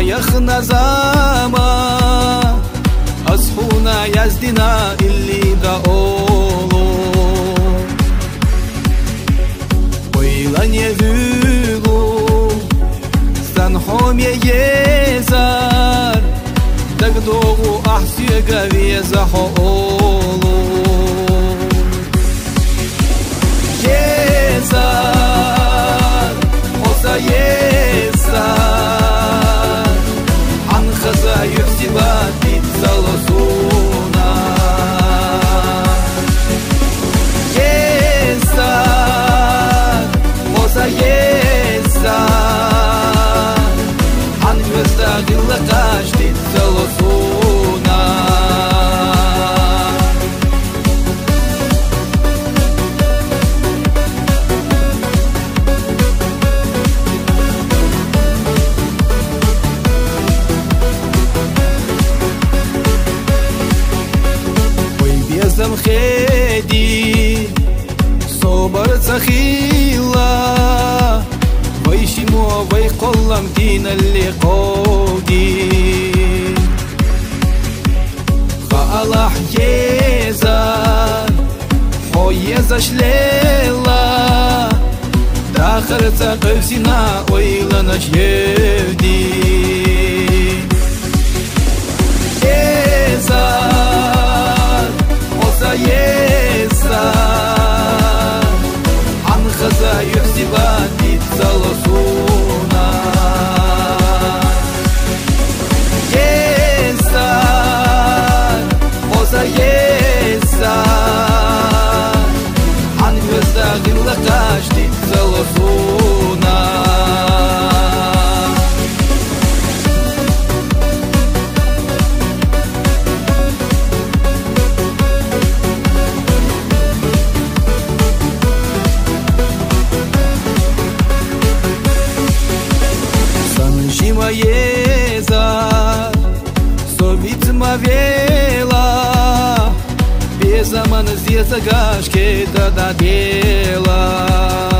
يخنا زاما أصحونا يزدنا اللي داولو ويلان يفيغو ستنحوم يزار دقدوغو أحسيقا ويزحولو يزار olsa yezar Anxaza yüksiba bit salosuna Yezar olsa yezar Anxaza gillaqaş bit salosuna خيدي صبر تخيلا ويشمو ويقلم دين اللي قودي خالح يزار حو يزاش ليلا داخل تقفسنا ويلناش يهدي يزار يزار Анхаза юхсиба бит салосуна Yezar olsa yezar Anxaza gillaqaş bit salosuna Yezar Совитма вела Без замана зезагаш кеда да дела